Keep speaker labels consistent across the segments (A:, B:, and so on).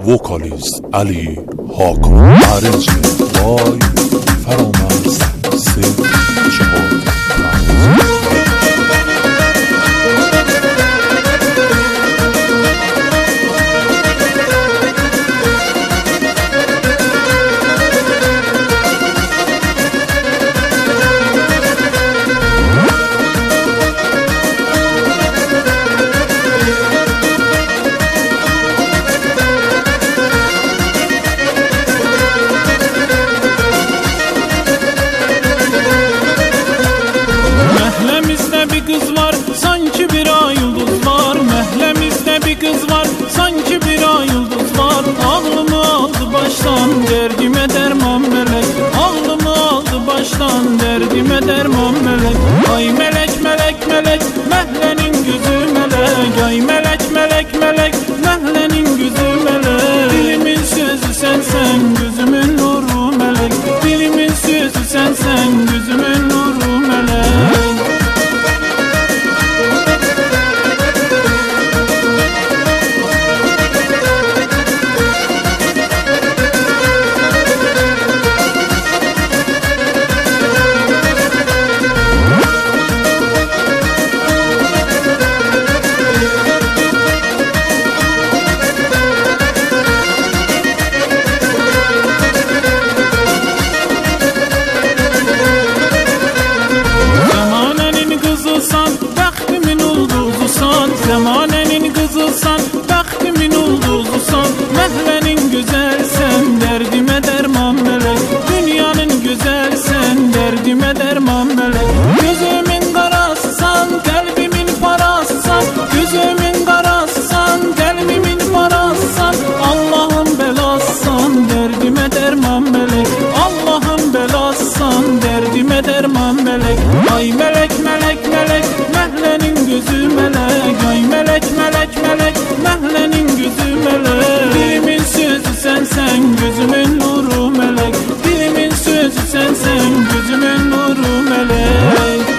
A: vocalist Ali Hakan, arrangement by فرامرز 045.
B: Kız var sanki bir ay yıldız var, mehlemizde bir kız var sanki bir ay yıldız var. Ağlımı aldı baştan derdime derman melek, ağlımı aldı baştan derdime derman melek. Ay melek melek melek mehlenin gözü melek, ay melek melek melek mehlenin gözü melek. Dilimin sözü sensen gözümün nuru melek, dilimin sözü sensen gözümün nuru melek. Zemanenin kızılsan, bəxtimin ulduzusan, məhlənin gözəlsən, dərdimə dərman melek. Dünyanın gözəlsən, dərdimə dərman melek. Gözümün qarasısan, qəlbimin parasısan, gözümün qarasısan, qəlbimin parasısan. Allah'ın belasısan, dərdimə dərman melek. Allah'ın belasısan, dərdimə dərman melek. Ay melek melek melek məhlənin gözü melek, ay melek melek melek məhlənin gözü melek. Dilimin sözü sensen gözümün nuru melek, dilimin sözü sensen gözümün nuru melek.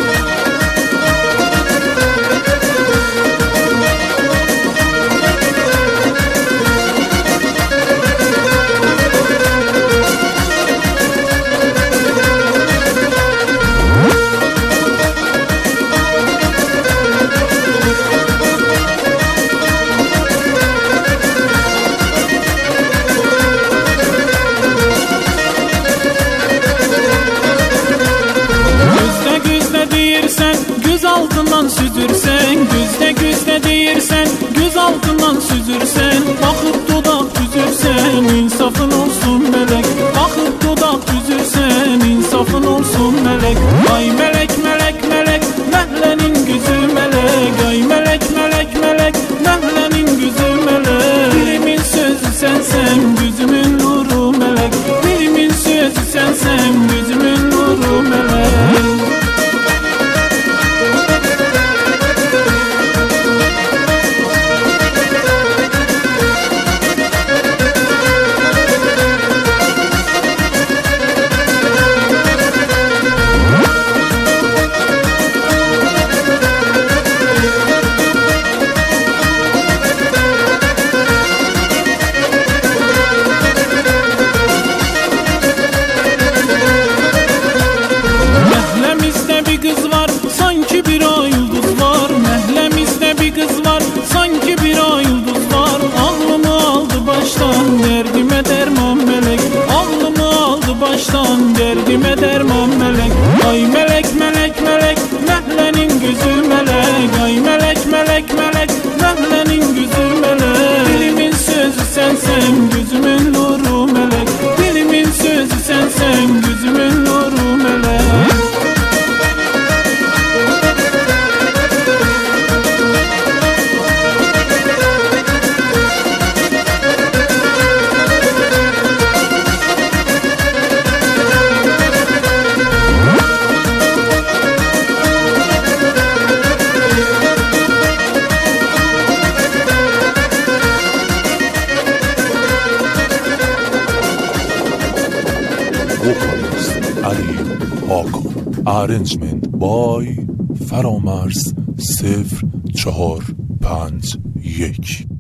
B: Göz altından süzürsen, gözde gözde deyirsən, göz altından süzürsən, baxıb dodaq düzürsən, insafın olsun melek, baxıb dodaq düzürsən, insafın olsun melek. Ay melek melek melek məhlənin gözü melek, ay melek melek melek məhlənin gözü melek. Dilimin sözü sensen gözümün nuru melek, dilimin sözü sensen gözümün nuru melek. Sanki bir ay yıldız var, məhləmizdə bir kız var sanki bir ay yıldız var. Ağlımı aldı baştan derdime derman melek, ağlımı aldı baştan derdime derman melek. Ay melek melek melek məhlənin gözü melek, ay melek melek melek məhlənin gözü melek. Dilimin sözü sensen gözümün nuru melek, dilimin sözü sensen gözümün nuru melek.
A: vocalist Ali Hakan, arrangement by فرامرز 045.